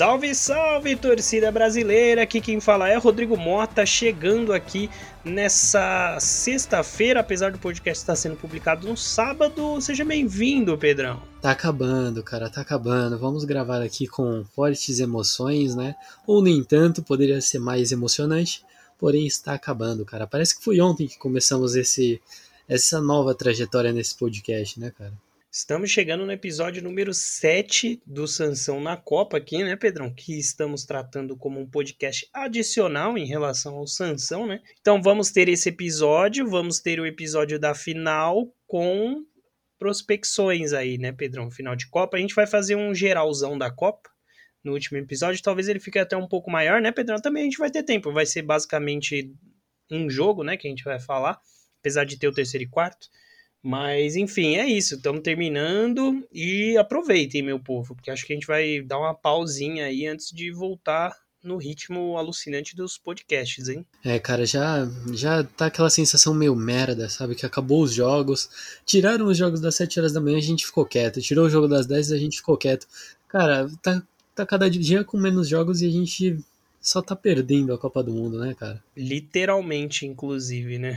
Salve, salve, torcida brasileira! Aqui quem fala é Rodrigo Mota, chegando aqui nessa sexta-feira, apesar do podcast estar sendo publicado no sábado. Seja bem-vindo, Pedrão. Tá acabando, cara, tá acabando. Vamos gravar aqui com fortes emoções, né? Ou, no entanto, poderia ser mais emocionante, porém está acabando, cara. Parece que foi ontem que começamos essa nova trajetória nesse podcast, né, cara? Estamos chegando no episódio número 7 do Sansão na Copa aqui, né, Pedrão? Que estamos tratando como um podcast adicional em relação ao Sansão, né? Então vamos ter esse episódio, vamos ter o episódio da final com prospecções aí, né, Pedrão? Final de Copa. A gente vai fazer um geralzão da Copa no último episódio. Talvez ele fique até um pouco maior, né, Pedrão? Também a gente vai ter tempo. Vai ser basicamente um jogo, né, que a gente vai falar, apesar de ter o terceiro e quarto. Mas, enfim, é isso. Estamos terminando e aproveitem, meu povo, porque acho que a gente vai dar uma pausinha aí antes de voltar no ritmo alucinante dos podcasts, hein? É, cara, já tá aquela sensação meio merda, sabe? Que acabou os jogos, tiraram os jogos das 7 horas da manhã, a gente ficou quieto. Tirou o jogo das 10 a gente ficou quieto. Cara, tá cada dia com menos jogos e a gente só tá perdendo a Copa do Mundo, né, cara? Literalmente, inclusive, né?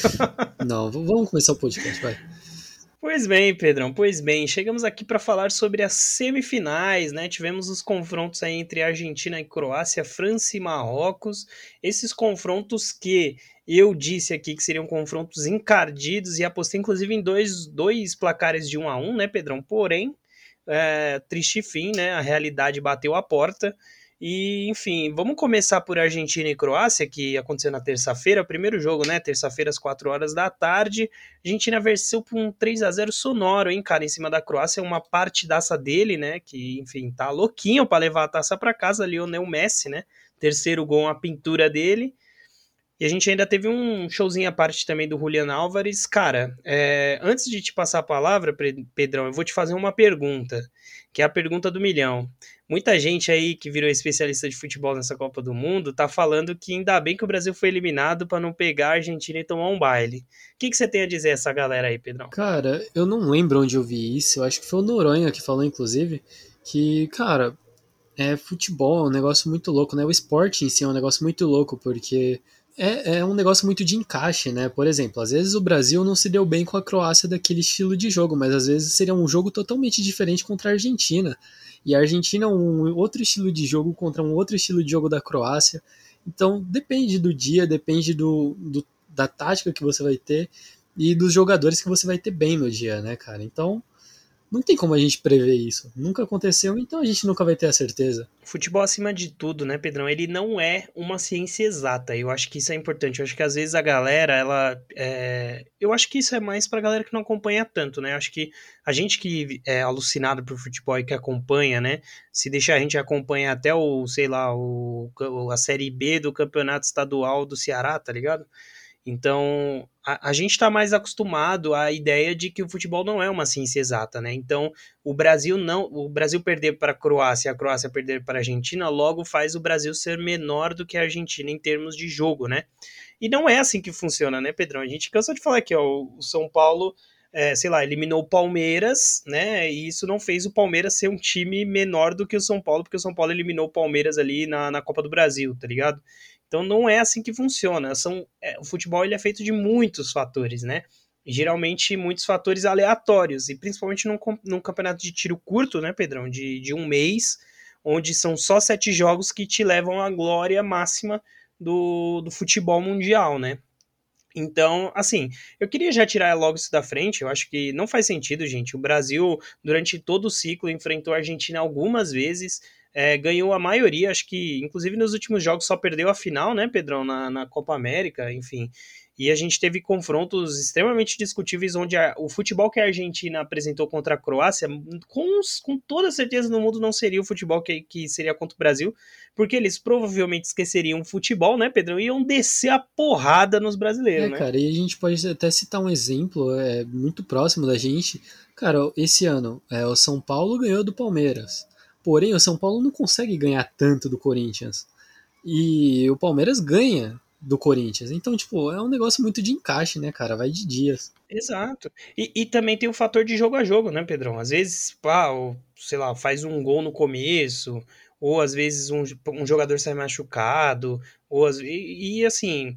Não, vamos começar o podcast, vai. Pois bem, Pedrão, pois bem, chegamos aqui para falar sobre as semifinais, né? Tivemos os confrontos aí entre Argentina e Croácia, França e Marrocos. Esses confrontos que eu disse aqui que seriam confrontos encardidos e apostei inclusive em dois placares de 1-1, né, Pedrão? Porém, triste fim, né? A realidade bateu a porta. E, enfim, vamos começar por Argentina e Croácia, que aconteceu na terça-feira, primeiro jogo, né? Terça-feira, às 4 horas da tarde. A Argentina venceu por um 3-0 sonoro, hein, cara, em cima da Croácia. Uma partidaça dele, né? Que, enfim, tá louquinho pra levar a taça pra casa, Lionel Messi, né? Terceiro gol, uma pintura dele. E a gente ainda teve um showzinho à parte também do Julián Álvares. Cara, antes de te passar a palavra, Pedrão, eu vou te fazer uma pergunta, que é a pergunta do milhão. Muita gente aí que virou especialista de futebol nessa Copa do Mundo tá falando que ainda bem que o Brasil foi eliminado para não pegar a Argentina e tomar um baile. O que você tem a dizer a essa galera aí, Pedrão? Cara, eu não lembro onde eu vi isso, eu acho que foi o Noronha que falou, inclusive, que, cara, futebol é um negócio muito louco, né? O esporte em si é um negócio muito louco, porque é um negócio muito de encaixe, né? Por exemplo, às vezes o Brasil não se deu bem com a Croácia daquele estilo de jogo, mas às vezes seria um jogo totalmente diferente contra a Argentina. E a Argentina é um outro estilo de jogo contra um outro estilo de jogo da Croácia. Então depende do dia, depende da tática que você vai ter e dos jogadores que você vai ter bem no dia, né, cara? Então não tem como a gente prever isso. Nunca aconteceu, então a gente nunca vai ter a certeza. Futebol, acima de tudo, né, Pedrão? Ele não é uma ciência exata. Eu acho que isso é importante. Eu acho que às vezes a galera, eu acho que isso é mais pra galera que não acompanha tanto, né? Eu acho que a gente que é alucinado por futebol e que acompanha, né? Se deixar a gente acompanha até sei lá, a Série B do Campeonato Estadual do Ceará, tá ligado? Então, a gente está mais acostumado à ideia de que o futebol não é uma ciência exata, né? Então, o Brasil perder para a Croácia perder para a Argentina, logo faz o Brasil ser menor do que a Argentina em termos de jogo, né? E não é assim que funciona, né, Pedrão? A gente cansou de falar aqui, ó, o São Paulo, sei lá, eliminou o Palmeiras, né? E isso não fez o Palmeiras ser um time menor do que o São Paulo, porque o São Paulo eliminou o Palmeiras ali na Copa do Brasil, tá ligado? Então não é assim que funciona. O futebol ele é feito de muitos fatores, né? E, geralmente muitos fatores aleatórios, e principalmente num campeonato de tiro curto, né, Pedrão? De um mês, onde são só 7 jogos que te levam à glória máxima do futebol mundial, né? Então, assim, eu queria já tirar logo isso da frente. Eu acho que não faz sentido, gente. O Brasil, durante todo o ciclo, enfrentou a Argentina algumas vezes, ganhou a maioria. Acho que, inclusive, nos últimos jogos só perdeu a final, né, Pedrão, na Copa América, enfim. E a gente teve confrontos extremamente discutíveis, onde o futebol que a Argentina apresentou contra a Croácia, com toda certeza no mundo, não seria o futebol que seria contra o Brasil, porque eles provavelmente esqueceriam o futebol, né, Pedrão? E iam descer a porrada nos brasileiros, né? Cara, e a gente pode até citar um exemplo muito próximo da gente. Cara, esse ano, o São Paulo ganhou do Palmeiras. Porém, o São Paulo não consegue ganhar tanto do Corinthians. E o Palmeiras ganha do Corinthians. Então, tipo, é um negócio muito de encaixe, né, cara? Vai de dias. Exato. E também tem o fator de jogo a jogo, né, Pedrão? Às vezes, sei lá, faz um gol no começo, ou às vezes um jogador sai machucado, e assim,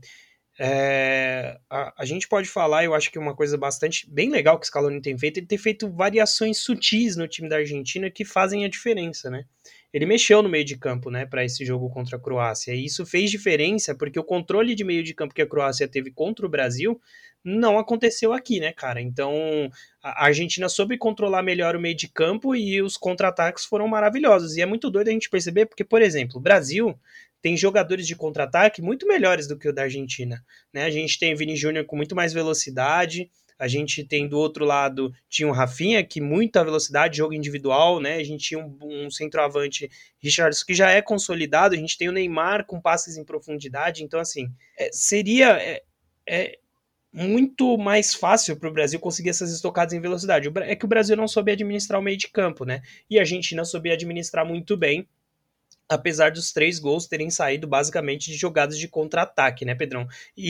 a gente pode falar, eu acho que uma coisa bastante bem legal que o Scaloni tem feito, ele tem feito variações sutis no time da Argentina que fazem a diferença, né? Ele mexeu no meio de campo, né, para esse jogo contra a Croácia, e isso fez diferença porque o controle de meio de campo que a Croácia teve contra o Brasil não aconteceu aqui, né, cara? Então, a Argentina soube controlar melhor o meio de campo e os contra-ataques foram maravilhosos. E é muito doido a gente perceber, porque, por exemplo, o Brasil tem jogadores de contra-ataque muito melhores do que o da Argentina, né? A gente tem Vini Júnior com muito mais velocidade, a gente tem do outro lado, tinha o Rafinha, que muita velocidade, jogo individual, né? A gente tinha um centroavante, Richarlison, que já é consolidado, a gente tem o Neymar com passes em profundidade, então assim, seria muito mais fácil para o Brasil conseguir essas estocadas em velocidade. É que o Brasil não soube administrar o meio de campo, né? E a Argentina soube administrar muito bem, apesar dos 3 gols terem saído basicamente de jogadas de contra-ataque, né, Pedrão?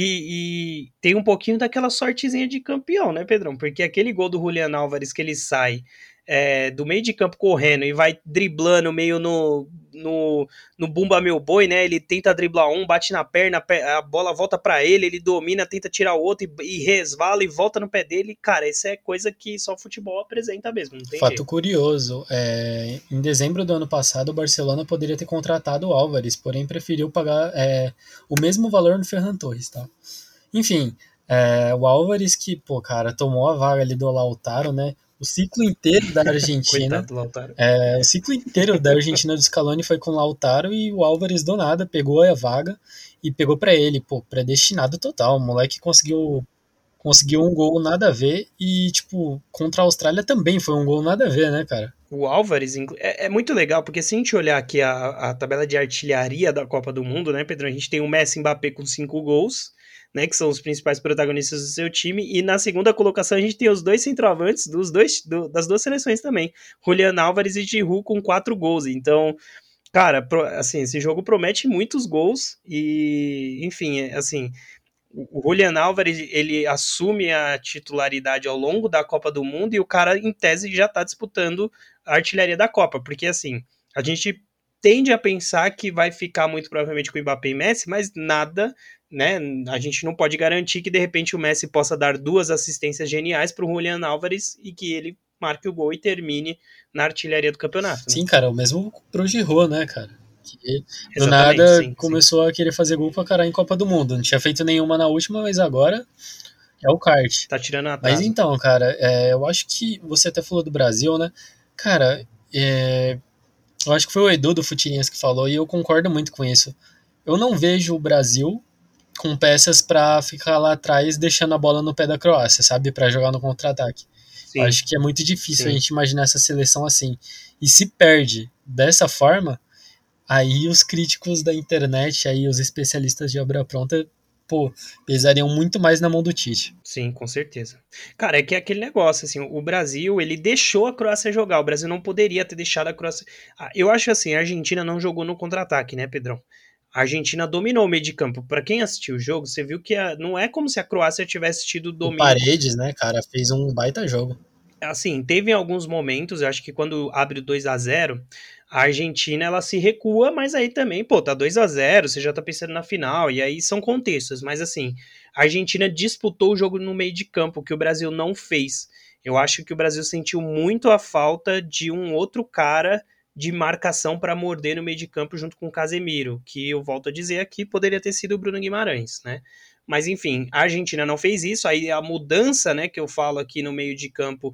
E tem um pouquinho daquela sortezinha de campeão, né, Pedrão? Porque aquele gol do Julian Álvares que ele sai do meio de campo correndo e vai driblando meio no Bumba Meu Boi, né? Ele tenta driblar bate na perna, a bola volta para ele, ele domina, tenta tirar o outro e resvala e volta no pé dele. Cara, isso é coisa que só o futebol apresenta mesmo, não tem Fato jeito. curioso, em dezembro do ano passado o Barcelona poderia ter contratado o Álvares, porém preferiu pagar o mesmo valor no Ferran Torres, tá? Enfim, o Álvares que, pô, cara, tomou a vaga ali do Lautaro, né? O ciclo inteiro da Argentina, Coitado do Lautaro. o ciclo inteiro da Argentina do Scaloni foi com o Lautaro e o Álvares do nada pegou a vaga e pegou pra ele, pô, predestinado total. O moleque conseguiu um gol nada a ver e, tipo, contra a Austrália também foi um gol nada a ver, né, cara? O Álvares é muito legal, porque se a gente olhar aqui a tabela de artilharia da Copa do Mundo, né, Pedro? A gente tem o Messi e Mbappé com 5 gols, né, que são os principais protagonistas do seu time, e na segunda colocação a gente tem os dois centroavantes das duas seleções também, Julian Álvares e Giroud com 4 gols. Então, cara, assim, esse jogo promete muitos gols e, enfim, assim, o Julian Álvares, ele assume a titularidade ao longo da Copa do Mundo e o cara, em tese, já tá disputando a artilharia da Copa, porque assim, a gente tende a pensar que vai ficar muito provavelmente com o Mbappé e Messi, mas nada, né, a gente não pode garantir que de repente o Messi possa dar 2 assistências geniais pro Julian Álvares e que ele marque o gol e termine na artilharia do campeonato, né? Sim, cara, o mesmo pro Giroud, né, cara? Que do Exatamente, nada sim, sim. começou a querer fazer gol pra caralho em Copa do Mundo. Não tinha feito nenhuma na última, mas agora é o kart. Tá tirando Mas atraso. então, cara, eu acho que você até falou do Brasil, né? Cara, eu acho que foi o Edu do Futirinhas que falou e eu concordo muito com isso. Eu não vejo o Brasil com peças pra ficar lá atrás deixando a bola no pé da Croácia, sabe? Pra jogar no contra-ataque. Eu Sim, acho que é muito difícil a sim. gente imaginar essa seleção assim. E se perde dessa forma, aí os críticos da internet, aí os especialistas de obra pronta, pô, pesariam muito mais na mão do Tite. Sim, com certeza. Cara, é que é aquele negócio, assim, o Brasil, ele deixou a Croácia jogar, o Brasil não poderia ter deixado a Croácia... eu acho assim, a Argentina não jogou no contra-ataque, né, Pedrão? A Argentina dominou o meio de campo. Pra quem assistiu o jogo, você viu que não é como se a Croácia tivesse tido O domínio. Paredes, né, cara, fez um baita jogo. Assim, teve alguns momentos, eu acho que quando abre o 2-0, a Argentina ela se recua, mas aí também, pô, tá 2-0, você já tá pensando na final, e aí são contextos, mas assim, a Argentina disputou o jogo no meio de campo, que o Brasil não fez. Eu acho que o Brasil sentiu muito a falta de um outro cara de marcação para morder no meio de campo junto com o Casemiro, que eu volto a dizer aqui, poderia ter sido o Bruno Guimarães, né? Mas enfim, a Argentina não fez isso, aí a mudança, né, que eu falo aqui no meio de campo,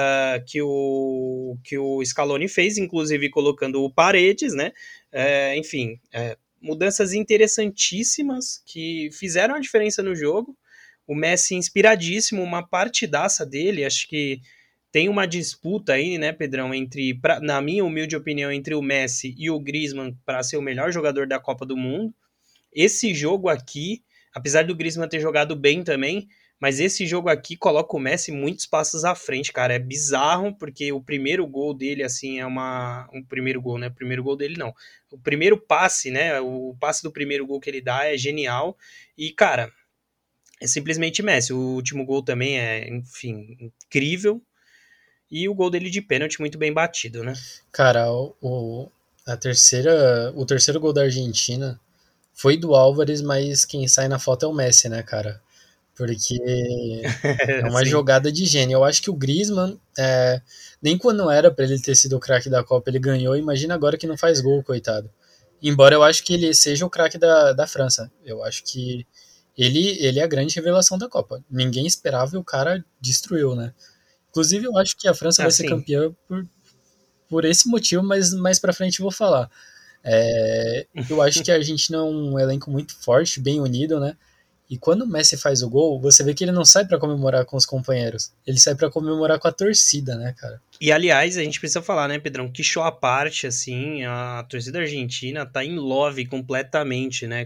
que o Scaloni fez, inclusive colocando o Paredes, né? Enfim, mudanças interessantíssimas que fizeram a diferença no jogo. O Messi inspiradíssimo, uma partidaça dele, acho que tem uma disputa aí, né, Pedrão, na minha humilde opinião, entre o Messi e o Griezmann para ser o melhor jogador da Copa do Mundo. Esse jogo aqui, apesar do Griezmann ter jogado bem também, mas esse jogo aqui coloca o Messi muitos passos à frente, cara. É bizarro, porque o primeiro gol dele, assim, um primeiro gol, né? O primeiro gol dele não. O primeiro passe, né? O passe do primeiro gol que ele dá é genial. E, cara, é simplesmente Messi. O último gol também é, enfim, incrível. E o gol dele de pênalti muito bem batido, né? Cara, o terceiro gol da Argentina foi do Álvares, mas quem sai na foto é o Messi, né, cara? Porque é uma Sim, jogada de gênio. Eu acho que o Griezmann, nem quando era pra ele ter sido o craque da Copa, ele ganhou. Imagina agora que não faz gol, coitado. Embora eu acho que ele seja o craque da França. Eu acho que ele é a grande revelação da Copa. Ninguém esperava e o cara destruiu, né? Inclusive, eu acho que a França vai ser assim. campeã por esse motivo, mas mais pra frente eu vou falar. Eu acho que a Argentina é um elenco muito forte, bem unido, né? E quando o Messi faz o gol, você vê que ele não sai pra comemorar com os companheiros, ele sai pra comemorar com a torcida, né, cara? E aliás, a gente precisa falar, né, Pedrão, que show à parte, assim, a torcida argentina tá em love completamente, né,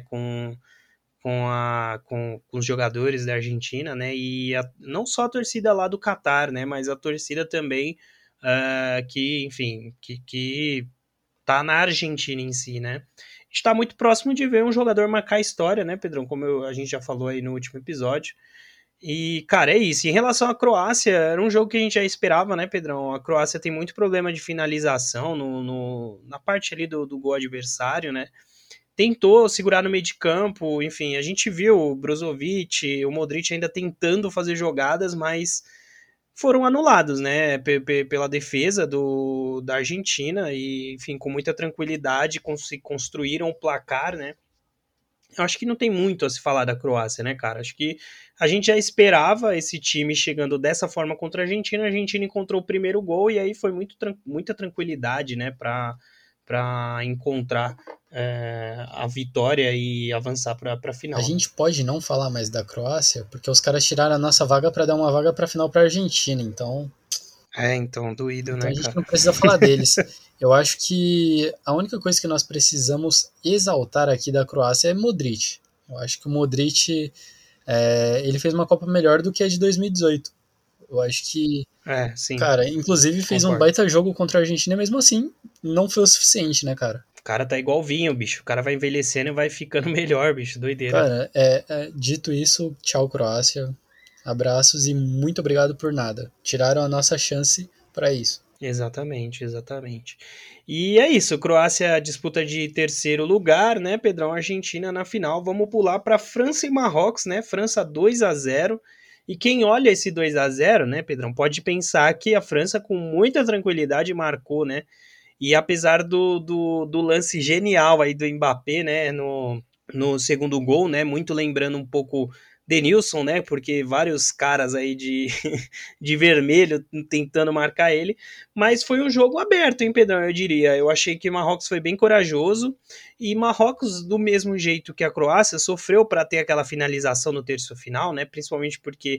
com os jogadores da Argentina, né, e não só a torcida lá do Catar, né, mas a torcida também que, enfim, que tá na Argentina em si, né. Está muito próximo de ver um jogador marcar história, né, Pedrão, como a gente já falou aí no último episódio. E, cara, é isso. Em relação à Croácia, era um jogo que a gente já esperava, né, Pedrão? A Croácia tem muito problema de finalização na parte ali do gol adversário, né? Tentou segurar no meio de campo, enfim, a gente viu o Brozovic, o Modric ainda tentando fazer jogadas, mas foram anulados, né, pela defesa da Argentina e, enfim, com muita tranquilidade construíram o placar, né? Eu acho que não tem muito a se falar da Croácia, né, cara? Acho que a gente já esperava esse time chegando dessa forma contra a Argentina encontrou o primeiro gol e aí foi muita tranquilidade, né, para encontrar a vitória e avançar para a A final, né? gente pode não falar mais da Croácia, porque os caras tiraram a nossa vaga pra dar uma vaga pra final pra Argentina, Então, doído, então né, a gente cara? não precisa falar deles. Eu acho que a única coisa que nós precisamos exaltar aqui da Croácia é Modric. Eu acho que o Modric, ele fez uma Copa melhor do que a de 2018. Eu acho que, Sim, cara, inclusive fez um concordo. baita jogo contra a Argentina, mesmo assim, não foi o suficiente, né, cara? O cara tá igual vinho, bicho. O cara vai envelhecendo e vai ficando melhor, bicho. Doideira. Cara, dito isso, tchau, Croácia. Abraços e muito obrigado por nada. Tiraram a nossa chance para isso. Exatamente, exatamente. E é isso, Croácia disputa de terceiro lugar, né, Pedrão? Argentina na final. Vamos pular para França e Marrocos, né? França 2-0. E quem olha esse 2-0, né, Pedrão, pode pensar que a França com muita tranquilidade marcou, né? E apesar do lance genial aí do Mbappé, né, no segundo gol, né, muito lembrando um pouco Denilson, né, porque vários caras aí de vermelho tentando marcar ele, mas foi um jogo aberto, hein, Pedrão, eu diria. Eu achei que Marrocos foi bem corajoso e Marrocos, do mesmo jeito que a Croácia, sofreu para ter aquela finalização no terço final, né, principalmente porque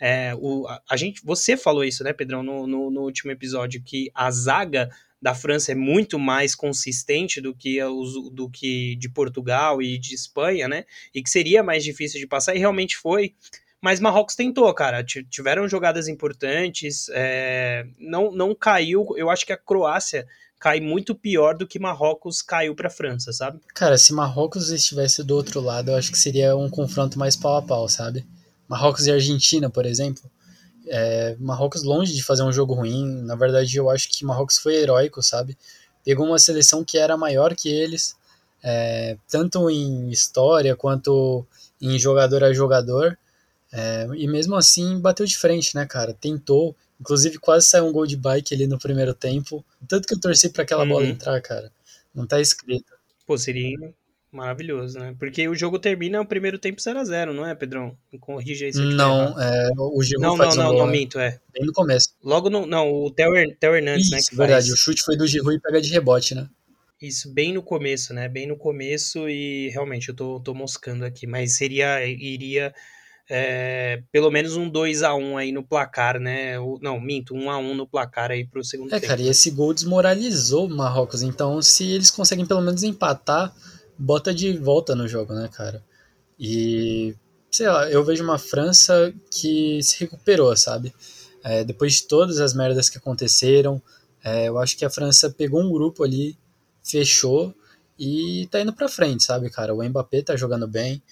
você falou isso, né, Pedrão, no último episódio, que a zaga da França é muito mais consistente do que de Portugal e de Espanha, né? E que seria mais difícil de passar, e realmente foi. Mas Marrocos tentou, cara. Tiveram jogadas importantes, não caiu. Eu acho que a Croácia cai muito pior do que Marrocos caiu para a França, sabe? Cara, se Marrocos estivesse do outro lado, eu acho que seria um confronto mais pau a pau, sabe? Marrocos e Argentina, por exemplo. Marrocos longe de fazer um jogo ruim. Na verdade, eu acho que Marrocos foi heróico, sabe? Pegou uma seleção que era maior que eles, tanto em história quanto em jogador a jogador. E mesmo assim bateu de frente, né, cara? Tentou. Inclusive quase saiu um gol de bike ali no primeiro tempo. Tanto que eu torci pra aquela bola Uhum. entrar, cara. Não tá escrito. Pô, seria maravilhoso, né? Porque o jogo termina o primeiro tempo 0-0, não é, Pedrão? Me corrija aí se eu estiver Não, errado. o Giroud Não, não, faz um não, gol, não, né? minto, é. Bem no começo. Logo no. Não, o Theo Hernandes, né, que Isso, verdade. O faz chute foi do Giroud e pega de rebote, né? isso bem no começo, né? Bem no começo e realmente eu tô moscando aqui, mas iria pelo menos um 2-1 aí no placar, né? Não, minto, 1-1 no placar aí pro segundo Cara, tempo, e né? esse gol desmoralizou o Marrocos. Então, se eles conseguem pelo menos empatar, bota de volta no jogo, né, cara? E, sei lá, eu vejo uma França que se recuperou, sabe? Depois de todas as merdas que aconteceram, eu acho que a França pegou um grupo ali, fechou e tá indo pra frente, sabe, cara? O Mbappé tá jogando bem.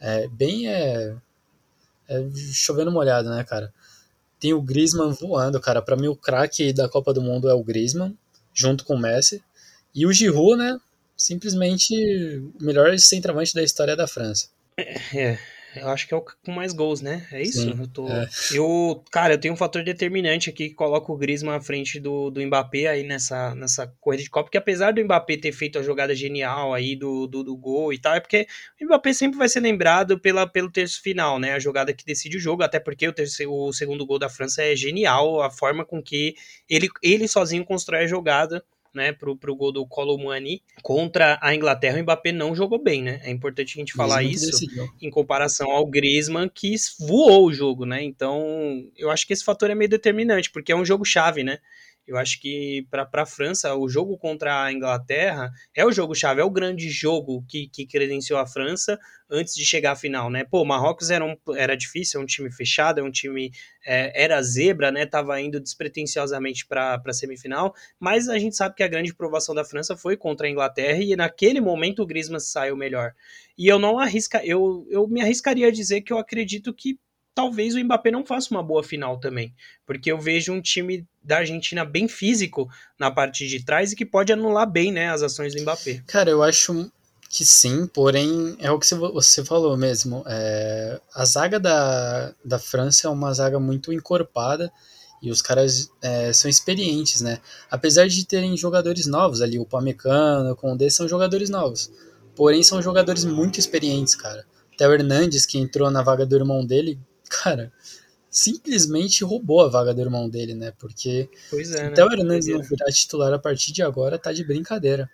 É chovendo molhado, né, cara? Tem o Griezmann voando, cara. Pra mim, o craque da Copa do Mundo é o Griezmann, junto com o Messi. E o Giroud, né? Simplesmente o melhor centroavante da história da França. É, eu acho que é o com mais gols, né? É isso? Sim. É. Cara, eu tenho um fator determinante aqui que coloca o Griezmann à frente do Mbappé aí nessa corrida de Copa, porque apesar do Mbappé ter feito a jogada genial aí do gol e tal, é porque o Mbappé sempre vai ser lembrado pelo terço final, né? A jogada que decide o jogo, até porque o segundo gol da França é genial, a forma com que ele sozinho constrói a jogada, né, pro gol do Kolo Muani. Contra a Inglaterra, o Mbappé não jogou bem, né? É importante a gente falar Griezmann que isso decidiu. em comparação ao Griezmann, que voou o jogo, né? Então, eu acho que esse fator é meio determinante, porque é um jogo-chave, né? Eu acho que para a França, o jogo contra a Inglaterra é o jogo-chave, é o grande jogo que credenciou a França antes de chegar à final, né? Pô, o Marrocos era difícil, é um time fechado, é um time. Era zebra, né? Tava indo despretensiosamente para a semifinal, mas a gente sabe que a grande provação da França foi contra a Inglaterra e naquele momento o Griezmann saiu melhor. E eu não arrisca, eu me arriscaria a dizer que eu acredito que talvez o Mbappé não faça uma boa final também, porque eu vejo um time da Argentina bem físico na parte de trás e que pode anular bem, né, as ações do Mbappé. Cara, eu acho que sim, porém é o que você falou mesmo. A zaga da França é uma zaga muito encorpada e os caras são experientes, né? Apesar de terem jogadores novos ali, o Pamecano, o Condé são jogadores novos, porém são jogadores muito experientes, cara. Até o Hernandes, que entrou na vaga do irmão dele, cara, simplesmente roubou a vaga do irmão dele, né? Porque Pois se é, até né? o Hernandes não Doideira. virar titular a partir de agora, tá de brincadeira.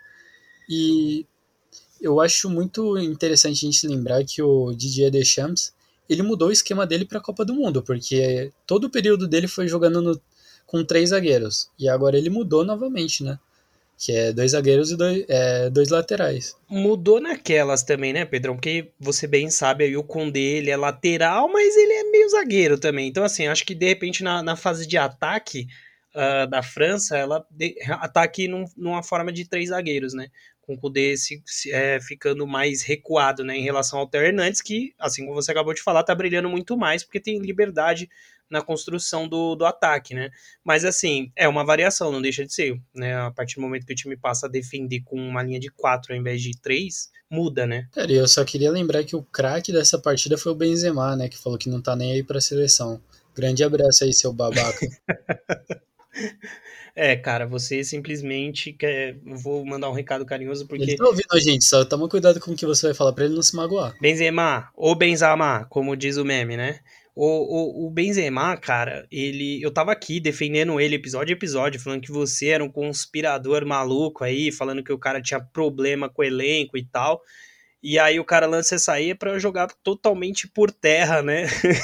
E eu acho muito interessante a gente lembrar que o Didier Deschamps, ele mudou o esquema dele para a Copa do Mundo, porque todo o período dele foi jogando com três zagueiros. E agora ele mudou novamente, né? Que é dois zagueiros e dois laterais. Mudou naquelas também, né, Pedrão? Porque você bem sabe aí o Condé, ele é lateral, mas ele é meio zagueiro também. Então, assim, acho que de repente na fase de ataque da França, ela ataque numa forma de três zagueiros, né? Com o Condé ficando mais recuado, né, em relação ao Theo Hernandes, que, assim como você acabou de falar, tá brilhando muito mais, porque tem liberdade na construção do ataque, né? Mas assim, é uma variação, não deixa de ser, né? A partir do momento que o time passa a defender com uma linha de 4 ao invés de 3, muda, né? Cara, eu só queria lembrar que o craque dessa partida foi o Benzema, né? Que falou que não tá nem aí pra seleção. Grande abraço aí, seu babaca. Cara, você simplesmente quer. Vou mandar um recado carinhoso Ele porque tá ouvindo a gente, só toma cuidado com o que você vai falar pra ele não se magoar. Benzema, ou Benzema, como diz o meme, né? O Benzema, cara, eu tava aqui defendendo ele episódio a episódio, falando que você era um conspirador maluco aí, falando que o cara tinha problema com o elenco e tal. E aí o cara lança essa aí pra jogar totalmente por terra, né?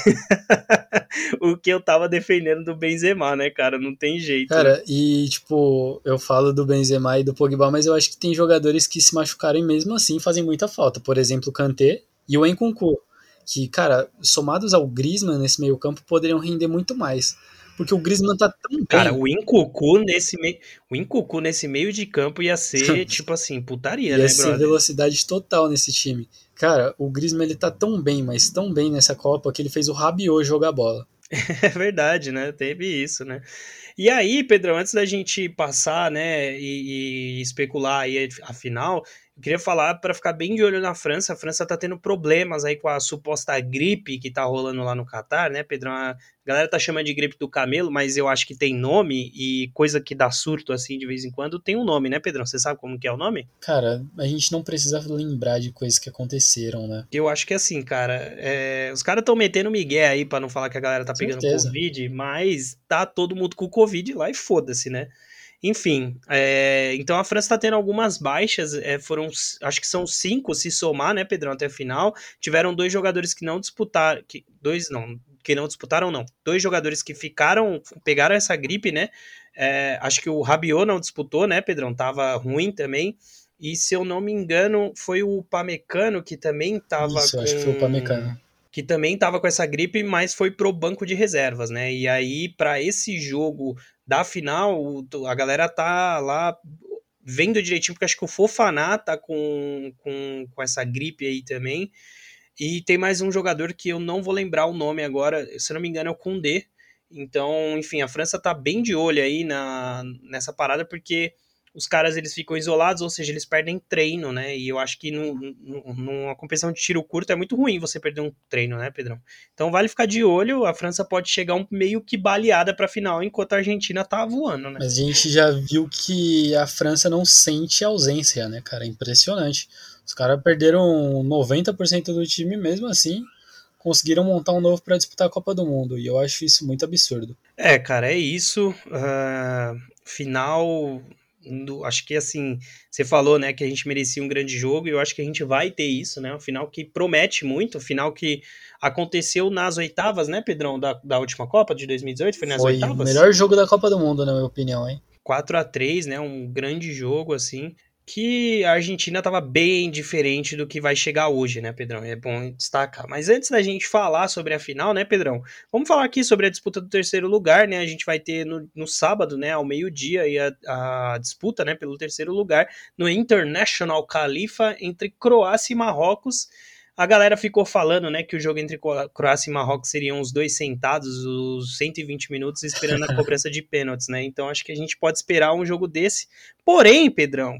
O que eu tava defendendo do Benzema, né, cara? Não tem jeito, né? Cara, e tipo, eu falo do Benzema e do Pogba, mas eu acho que tem jogadores que se machucarem mesmo assim fazem muita falta. Por exemplo, o Kanté e o Nkunku, que, cara, somados ao Griezmann nesse meio campo, poderiam render muito mais. Porque o Griezmann tá tão Cara, bem, o Nkunku nesse meio de campo ia ser, tipo assim, putaria, ia né, ser brother? velocidade total nesse time. Cara, o Griezmann ele tá tão bem, mas tão bem nessa Copa que ele fez o Rabiot jogar bola. É verdade, né? Teve isso, né? E aí, Pedrão, antes da gente passar, né, e especular aí a final, eu queria falar para ficar bem de olho na França. A França tá tendo problemas aí com a suposta gripe que tá rolando lá no Catar, né, Pedrão? A galera tá chamando de gripe do camelo, mas eu acho que tem nome e coisa que dá surto assim de vez em quando tem um nome, né, Pedrão? Você sabe como que é o nome? Cara, a gente não precisa lembrar de coisas que aconteceram, né? Eu acho que é assim, cara, os caras estão metendo migué aí pra não falar que a galera tá pegando Certeza. Covid, mas tá todo mundo com Covid lá e foda-se, né? Enfim, então a França tá tendo algumas baixas, acho que são 5 se somar, né, Pedrão, até a final. Tiveram dois jogadores que não disputaram, que não disputaram não, dois jogadores que pegaram essa gripe, né? Acho que o Rabiot não disputou, né, Pedrão, tava ruim também. E se eu não me engano, foi o Pamecano Isso, acho que foi o Pamecano. que também estava com essa gripe, mas foi pro banco de reservas, né? E aí para esse jogo da final, a galera tá lá vendo direitinho, porque acho que o Fofaná tá com essa gripe aí também. E tem mais um jogador que eu não vou lembrar o nome agora, se eu não me engano é o Koundé. Então, enfim, a França tá bem de olho aí nessa parada, porque os caras eles ficam isolados, ou seja, eles perdem treino, né? E eu acho que numa competição de tiro curto é muito ruim você perder um treino, né, Pedrão? Então vale ficar de olho, a França pode chegar meio que baleada pra final, enquanto a Argentina tá voando, né? Mas a gente já viu que a França não sente ausência, né, cara? É impressionante. Os caras perderam 90% do time, mesmo assim, conseguiram montar um novo para disputar a Copa do Mundo. E eu acho isso muito absurdo. Cara, é isso. Final. Acho que assim, você falou, né, que a gente merecia um grande jogo, e eu acho que a gente vai ter isso, né? Um final que promete muito, um final que aconteceu nas oitavas, né, Pedrão, da última Copa de 2018, foi nas oitavas? Foi o melhor jogo da Copa do Mundo, na minha opinião, hein? 4-3, né, um grande jogo, assim, que a Argentina estava bem diferente do que vai chegar hoje, né, Pedrão? É bom destacar. Mas antes da gente falar sobre a final, né, Pedrão? Vamos falar aqui sobre a disputa do terceiro lugar, né? A gente vai ter no sábado, né, ao meio-dia, aí a disputa, né, pelo terceiro lugar no International Khalifa entre Croácia e Marrocos. A galera ficou falando, né, que o jogo entre Croácia e Marrocos seriam os dois sentados, os 120 minutos, esperando a cobrança de pênaltis, né? Então acho que a gente pode esperar um jogo desse. Porém, Pedrão,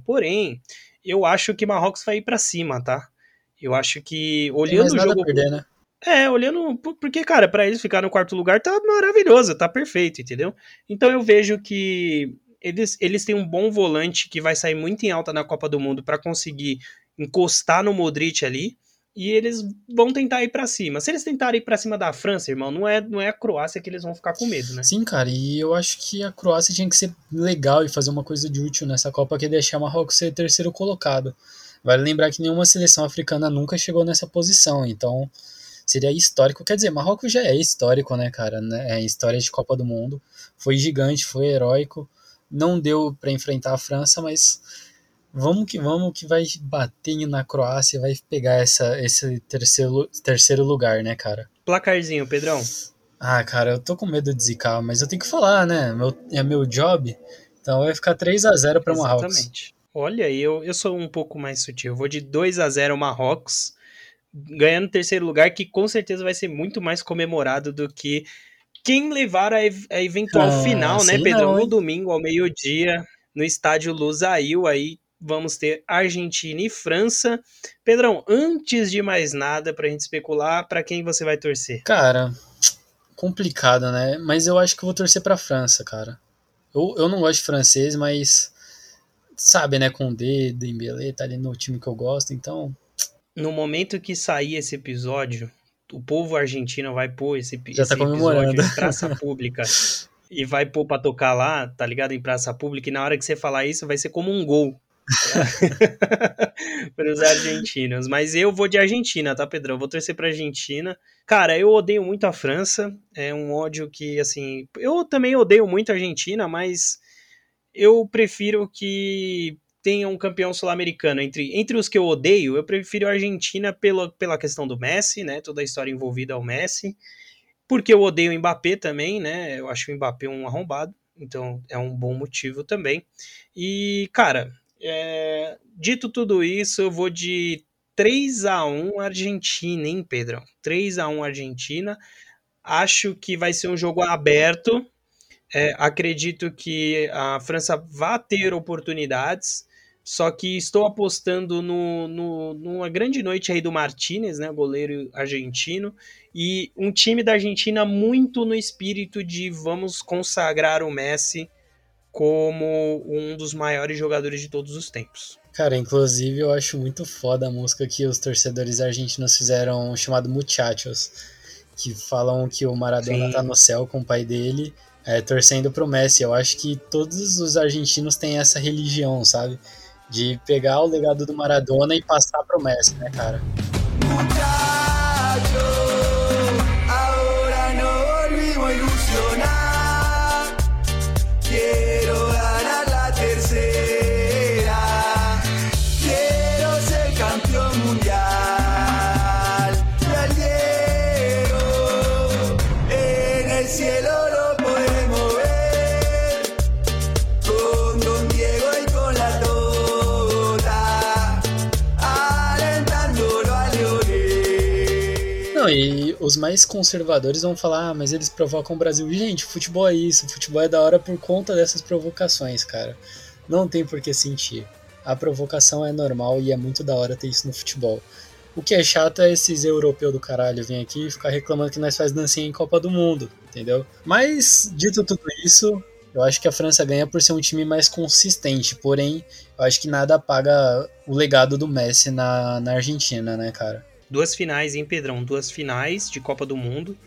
eu acho que Marrocos vai ir pra cima, tá? Eu acho que, olhando o jogo... a perder, né? Olhando... Porque, cara, pra eles ficar no quarto lugar tá maravilhoso, tá perfeito, entendeu? Então eu vejo que eles têm um bom volante que vai sair muito em alta na Copa do Mundo pra conseguir encostar no Modric ali. E eles vão tentar ir pra cima. Se eles tentarem ir pra cima da França, irmão, não é a Croácia que eles vão ficar com medo, né? Sim, cara, e eu acho que a Croácia tinha que ser legal e fazer uma coisa de útil nessa Copa, que é deixar Marrocos ser terceiro colocado. Vale lembrar que nenhuma seleção africana nunca chegou nessa posição, então seria histórico. Quer dizer, Marrocos já é histórico, né, cara? É história de Copa do Mundo. Foi gigante, foi heróico. Não deu pra enfrentar a França, mas... Vamos que vai bater na Croácia e vai pegar esse terceiro lugar, né, cara? Placarzinho, Pedrão. Cara, eu tô com medo de zicar, mas eu tenho que falar, né? É meu job, então vai ficar 3-0 pra Marrocos. Exatamente. Olha, eu sou um pouco mais sutil. Eu vou de 2-0 Marrocos, ganhando o terceiro lugar, que com certeza vai ser muito mais comemorado do que quem levar a eventual final, né, Pedrão? No domingo, ao meio-dia, no estádio Lusail, aí vamos ter Argentina e França. Pedrão, antes de mais nada, pra gente especular, pra quem você vai torcer? Cara, complicado, né? Mas eu acho que eu vou torcer pra França, cara. Eu não gosto de francês, mas sabe, né, com o Dembélé, tá ali no time que eu gosto, então... No momento que sair esse episódio, o povo argentino vai pôr esse tá episódio em praça pública e vai pôr pra tocar lá, tá ligado? Em praça pública, e na hora que você falar isso, vai ser como um gol para os argentinos. Mas eu vou de Argentina, tá, Pedrão? Eu vou torcer pra Argentina. Cara, eu odeio muito a França. É um ódio que, assim... Eu também odeio muito a Argentina, mas eu prefiro que tenha um campeão sul-americano. Entre os que eu odeio, eu prefiro a Argentina pela questão do Messi, né? Toda a história envolvida ao Messi. Porque eu odeio o Mbappé também, né? Eu acho o Mbappé um arrombado. Então é um bom motivo também. E, cara... dito tudo isso, eu vou de 3-1 Argentina, hein, Pedrão? 3-1 Argentina. Acho que vai ser um jogo aberto. Acredito que a França vai ter oportunidades, só que estou apostando numa grande noite aí do Martínez, né, goleiro argentino, e um time da Argentina muito no espírito de vamos consagrar o Messi como um dos maiores jogadores de todos os tempos. Cara, inclusive eu acho muito foda a música que os torcedores argentinos fizeram, chamado Muchachos, que falam que o Maradona tá no céu com o pai dele, torcendo pro Messi. Eu acho que todos os argentinos têm essa religião, sabe? De pegar o legado do Maradona e passar pro Messi, né, cara? E os mais conservadores vão falar, mas eles provocam o Brasil. Gente, futebol é isso, futebol é da hora por conta dessas provocações, cara. Não tem por que sentir. A provocação é normal e é muito da hora ter isso no futebol. O que é chato é esses europeus do caralho vir aqui e ficar reclamando que nós faz dancinha em Copa do Mundo, entendeu? Mas, dito tudo isso, eu acho que a França ganha por ser um time mais consistente, porém, eu acho que nada apaga o legado do Messi na Argentina, né, cara? Duas finais, hein, Pedrão? Duas finais de Copa do Mundo.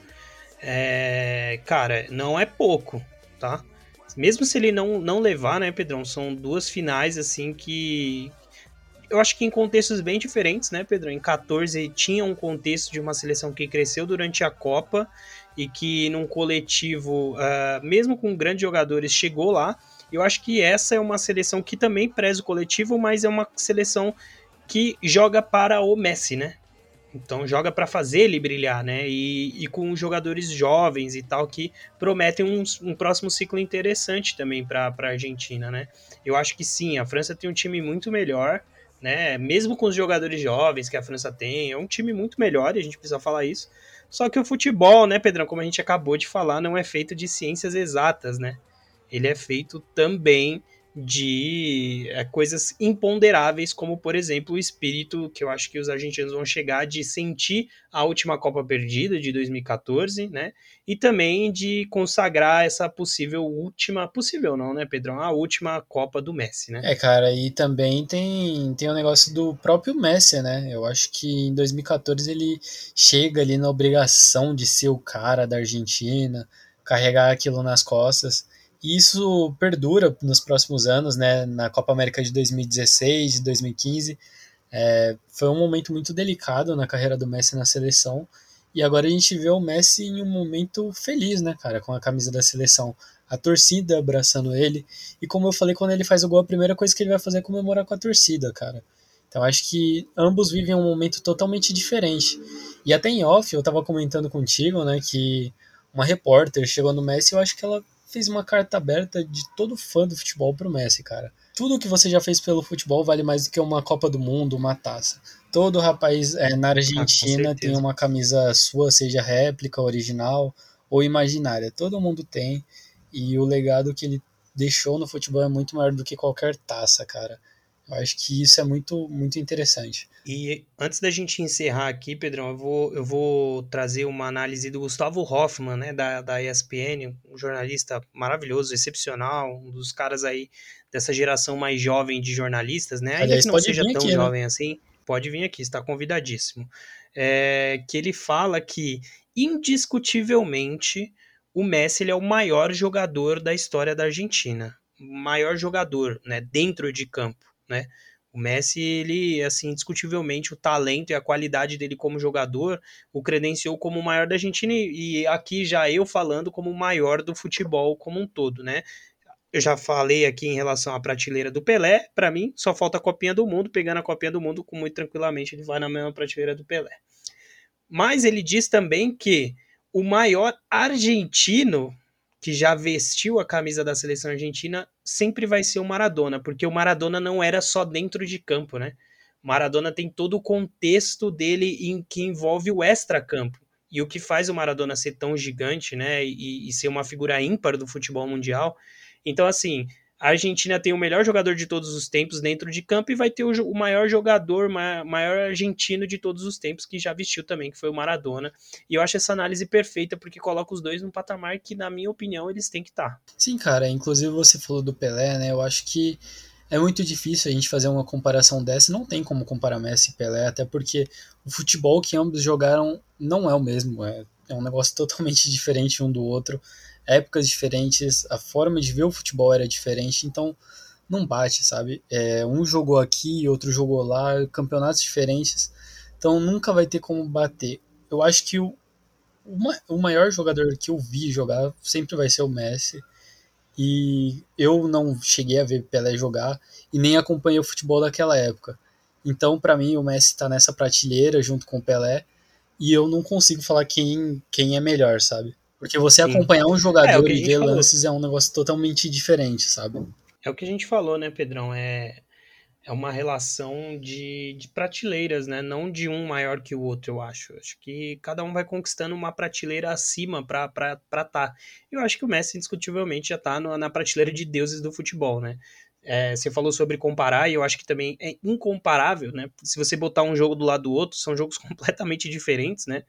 Cara, não é pouco, tá? Mesmo se ele não levar, né, Pedrão? São duas finais, assim, que eu acho que em contextos bem diferentes, né, Pedro? Em 14 tinha um contexto de uma seleção que cresceu durante a Copa e que num coletivo, mesmo com grandes jogadores, chegou lá. Eu acho que essa é uma seleção que também preza o coletivo, mas é uma seleção que joga para o Messi, né? Então joga para fazer ele brilhar, né? E com jogadores jovens e tal que prometem um próximo ciclo interessante também para a Argentina, né? Eu acho que sim, a França tem um time muito melhor, né? Mesmo com os jogadores jovens que a França tem, é um time muito melhor e a gente precisa falar isso. Só que o futebol, né, Pedrão, como a gente acabou de falar, não é feito de ciências exatas, né? Ele é feito também de coisas imponderáveis, como, por exemplo, o espírito que eu acho que os argentinos vão chegar de sentir a última Copa perdida de 2014, né? E também de consagrar essa possível última, possível não, né, Pedrão? A última Copa do Messi, né? É, cara, e também tem o negócio do próprio Messi, né? Eu acho que em 2014 ele chega ali na obrigação de ser o cara da Argentina, carregar aquilo nas costas. E isso perdura nos próximos anos, né? Na Copa América de 2016, de 2015. Foi um momento muito delicado na carreira do Messi na seleção. E agora a gente vê o Messi em um momento feliz, né, cara, com a camisa da seleção. A torcida abraçando ele. E como eu falei, quando ele faz o gol, a primeira coisa que ele vai fazer é comemorar com a torcida, cara. Então acho que ambos vivem um momento totalmente diferente. E até em off, eu tava comentando contigo, né, que uma repórter chegou no Messi e eu acho que ela fez uma carta aberta de todo fã do futebol pro Messi, cara. Tudo que você já fez pelo futebol vale mais do que uma Copa do Mundo, uma taça. Todo rapaz na Ah, com Argentina tem certeza. uma camisa sua, seja réplica, original ou imaginária. Todo mundo tem. E o legado que ele deixou no futebol é muito maior do que qualquer taça, cara. Eu acho que isso é muito, muito interessante. E antes da gente encerrar aqui, Pedrão, eu vou trazer uma análise do Gustavo Hoffmann, né, da ESPN, um jornalista maravilhoso, excepcional, um dos caras aí dessa geração mais jovem de jornalistas, né, ainda Aliás, que não pode seja vir tão aqui, né? jovem assim, pode vir aqui, está convidadíssimo. Que ele fala que, indiscutivelmente, o Messi ele é o maior jogador da história da Argentina. O maior jogador, né, dentro de campo, né? O Messi, ele, assim, indiscutivelmente, o talento e a qualidade dele como jogador o credenciou como o maior da Argentina e aqui já eu falando como o maior do futebol como um todo, né? Eu já falei aqui em relação à prateleira do Pelé, para mim só falta a Copinha do Mundo, pegando a Copinha do Mundo com muito tranquilamente ele vai na mesma prateleira do Pelé. Mas ele diz também que o maior argentino que já vestiu a camisa da seleção argentina sempre vai ser o Maradona, porque o Maradona não era só dentro de campo, né? O Maradona tem todo o contexto dele em que envolve o extra-campo. E o que faz o Maradona ser tão gigante, né? E ser uma figura ímpar do futebol mundial. Então, assim, a Argentina tem o melhor jogador de todos os tempos dentro de campo e vai ter o maior jogador, maior argentino de todos os tempos que já vestiu também, que foi o Maradona. E eu acho essa análise perfeita porque coloca os dois num patamar que, na minha opinião, eles têm que estar. Sim, cara, inclusive você falou do Pelé, né? Eu acho que é muito difícil a gente fazer uma comparação dessa. Não tem como comparar Messi e Pelé, até porque o futebol que ambos jogaram não é o mesmo. É um negócio totalmente diferente um do outro. Épocas diferentes, a forma de ver o futebol era diferente, então não bate, sabe? Um jogou aqui, outro jogou lá, campeonatos diferentes, então nunca vai ter como bater. Eu acho que o maior jogador que eu vi jogar sempre vai ser o Messi. E eu não cheguei a ver Pelé jogar e nem acompanhei o futebol daquela época. Então, para mim, o Messi está nessa prateleira junto com o Pelé e eu não consigo falar quem é melhor, sabe? Porque você Sim. acompanhar um É o jogador que a e gente ver falou. lances é um negócio totalmente diferente, sabe? É o que a gente falou, né, Pedrão? É uma relação de prateleiras, né? Não de um maior que o outro, eu acho. Acho que cada um vai conquistando uma prateleira acima para tá. Eu acho que o Messi, indiscutivelmente, já tá na prateleira de deuses do futebol, né? Você falou sobre comparar, e eu acho que também é incomparável, né? Se você botar um jogo do lado do outro, são jogos completamente diferentes, né?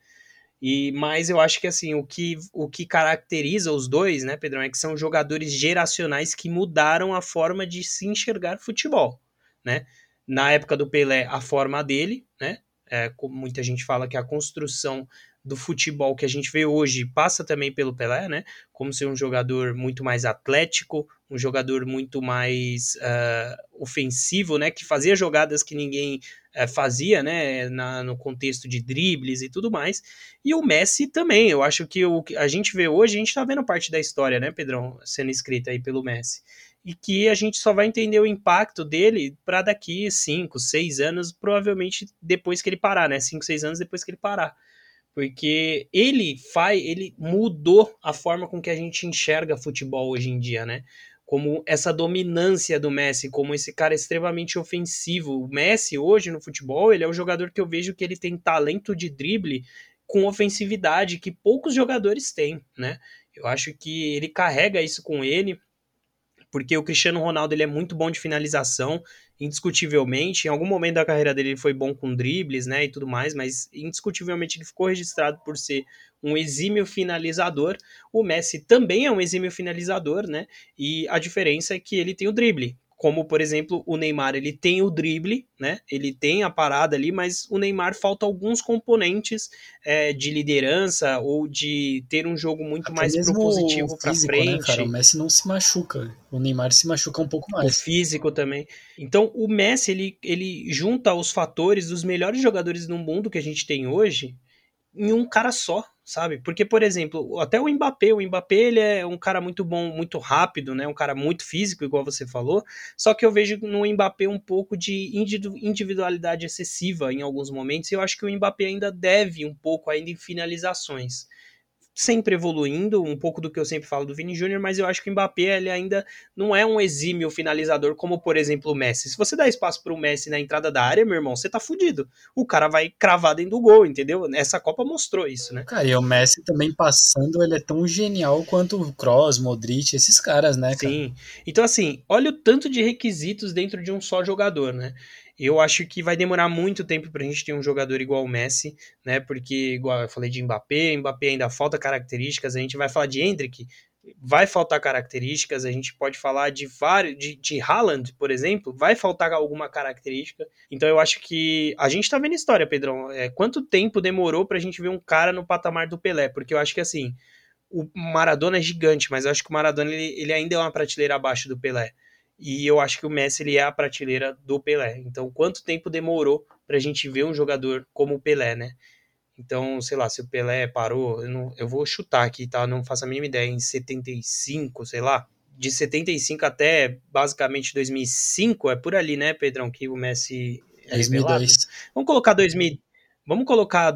Mas eu acho que assim, o que caracteriza os dois, né, Pedrão, é que são jogadores geracionais que mudaram a forma de se enxergar futebol, né? Na época do Pelé, a forma dele, né? Como muita gente fala que a construção do futebol que a gente vê hoje passa também pelo Pelé, né? Como ser um jogador muito mais atlético, um jogador muito mais ofensivo, né? Que fazia jogadas que ninguém fazia, né? No contexto de dribles e tudo mais. E o Messi também, eu acho que o que a gente vê hoje, a gente tá vendo parte da história, né, Pedrão, sendo escrita aí pelo Messi. E que a gente só vai entender o impacto dele para daqui 5, 6 anos, provavelmente depois que ele parar, né? 5, 6 anos depois que ele parar. Porque ele mudou a forma com que a gente enxerga futebol hoje em dia, né? Como essa dominância do Messi, como esse cara extremamente ofensivo. O Messi hoje no futebol, ele é o jogador que eu vejo que ele tem talento de drible com ofensividade que poucos jogadores têm, né? Eu acho que ele carrega isso com ele, porque o Cristiano Ronaldo ele é muito bom de finalização, indiscutivelmente. Em algum momento da carreira dele ele foi bom com dribles, né, e tudo mais, mas indiscutivelmente ele ficou registrado por ser um exímio finalizador. O Messi também é um exímio finalizador, né, e a diferença é que ele tem o drible. Como, por exemplo, o Neymar, ele tem o drible, né? Ele tem a parada ali, mas o Neymar falta alguns componentes de liderança ou de ter um jogo muito Até mais mesmo o propositivo para físico, né, cara? O frente. Messi não se machuca. O Neymar se machuca um pouco O mais. físico também. Então, o Messi, ele junta os fatores dos melhores jogadores do mundo que a gente tem hoje em um cara só, sabe? Porque, por exemplo, até o Mbappé ele é um cara muito bom, muito rápido, né? Um cara muito físico, igual você falou, só que eu vejo no Mbappé um pouco de individualidade excessiva em alguns momentos, e eu acho que o Mbappé ainda deve um pouco ainda em finalizações, sempre evoluindo, um pouco do que eu sempre falo do Vini Júnior, mas eu acho que o Mbappé ele ainda não é um exímio finalizador como, por exemplo, o Messi. Se você dá espaço pro Messi na entrada da área, meu irmão, você tá fudido. O cara vai cravar dentro do gol, entendeu? Essa Copa mostrou isso, né? Cara, e o Messi também passando, ele é tão genial quanto o Kroos, Modric, esses caras, né, cara? Sim. Então, assim, olha o tanto de requisitos dentro de um só jogador, né? Eu acho que vai demorar muito tempo pra gente ter um jogador igual o Messi, né? Porque, igual eu falei de Mbappé ainda falta características, a gente vai falar de Endrick, vai faltar características, a gente pode falar de vários, de Haaland, por exemplo, vai faltar alguma característica. Então eu acho que a gente tá vendo história, Pedrão. Quanto tempo demorou pra gente ver um cara no patamar do Pelé? Porque eu acho que assim, o Maradona é gigante, mas eu acho que o Maradona ele ainda é uma prateleira abaixo do Pelé. E eu acho que o Messi ele é a prateleira do Pelé. Então, quanto tempo demorou pra gente ver um jogador como o Pelé, né? Então, sei lá, se o Pelé parou, eu vou chutar aqui, tá? Não faço a mínima ideia, em 75, sei lá. De 75 até basicamente 2005, é por ali, né, Pedrão, que o Messi é revelado? 2002. Vamos colocar 2000, vamos colocar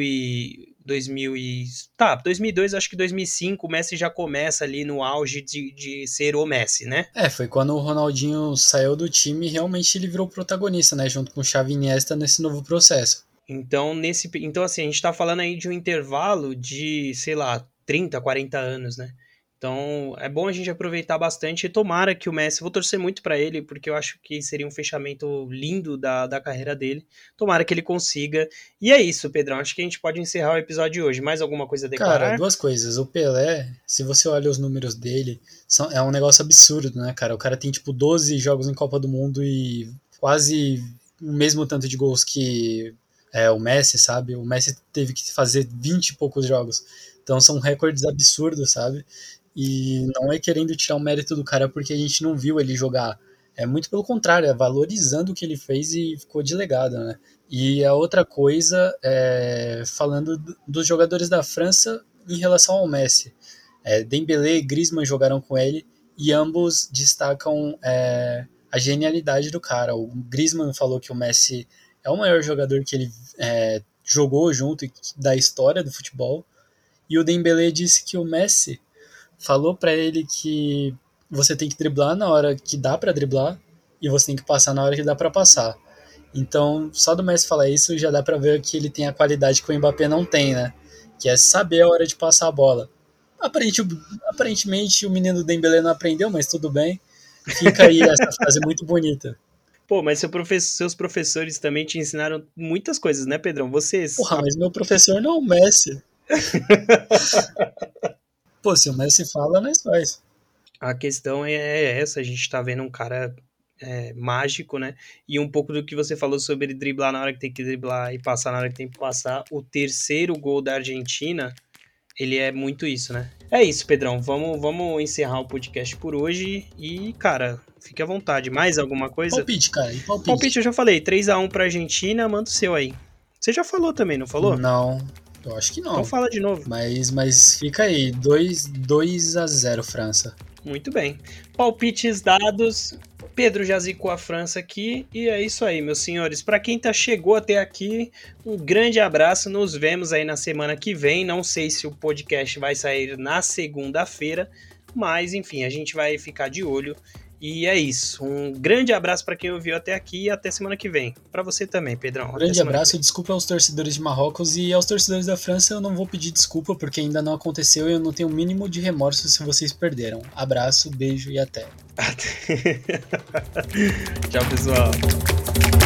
2000 e tá, 2002, acho que 2005 o Messi já começa ali no auge de ser o Messi, né? Foi quando o Ronaldinho saiu do time e realmente ele virou protagonista, né, junto com o Xavi e Iniesta nesse novo processo. Então assim, a gente tá falando aí de um intervalo de, sei lá, 30, 40 anos, né? Então, é bom a gente aproveitar bastante e tomara que o Messi, vou torcer muito para ele, porque eu acho que seria um fechamento lindo da carreira dele. Tomara que ele consiga. E é isso, Pedrão. Acho que a gente pode encerrar o episódio de hoje. Mais alguma coisa a Cara, declarar? duas coisas. O Pelé, se você olha os números dele, é um negócio absurdo, né, cara? O cara tem, tipo, 12 jogos em Copa do Mundo e quase o mesmo tanto de gols que o Messi, sabe? O Messi teve que fazer 20 e poucos jogos. Então são recordes absurdos, sabe? E não é querendo tirar o mérito do cara porque a gente não viu ele jogar. É muito pelo contrário, é valorizando o que ele fez e ficou de legado, né? E a outra coisa, falando dos jogadores da França em relação ao Messi. Dembélé e Griezmann jogaram com ele e ambos destacam a genialidade do cara. O Griezmann falou que o Messi é o maior jogador que ele jogou junto da história do futebol. E o Dembélé disse que o Messi falou para ele que você tem que driblar na hora que dá para driblar e você tem que passar na hora que dá para passar. Então, só do Messi falar isso já dá para ver que ele tem a qualidade que o Mbappé não tem, né? Que é saber a hora de passar a bola. Aparentemente o menino Dembélé não aprendeu, mas tudo bem. Fica aí essa frase muito bonita. Pô, mas seus professores também te ensinaram muitas coisas, né, Pedrão? Vocês. Porra, mas meu professor não é o Messi. Pô, se o Messi fala, nós faz. A questão é essa, a gente tá vendo um cara mágico, né? E um pouco do que você falou sobre ele driblar na hora que tem que driblar e passar na hora que tem que passar. O terceiro gol da Argentina, ele é muito isso, né? É isso, Pedrão. Vamos encerrar o podcast por hoje e, cara, fique à vontade. Mais alguma coisa? Palpite, cara. E palpite? Palpite eu já falei, 3-1 pra Argentina, manda o seu aí. Você já falou também, não falou? Não, eu acho que não. Então fala de novo. Mas fica aí, 2-0 França. Muito bem. Palpites dados. Pedro já zicou a França aqui. E é isso aí, meus senhores. Para quem chegou até aqui, um grande abraço. Nos vemos aí na semana que vem. Não sei se o podcast vai sair na segunda-feira. Mas, enfim, a gente vai ficar de olho. E é isso. Um grande abraço para quem ouviu até aqui e até semana que vem. Para você também, Pedrão. Grande abraço, desculpa aos torcedores de Marrocos e aos torcedores da França eu não vou pedir desculpa porque ainda não aconteceu e eu não tenho o mínimo de remorso se vocês perderam. Abraço, beijo e até. Tchau, pessoal.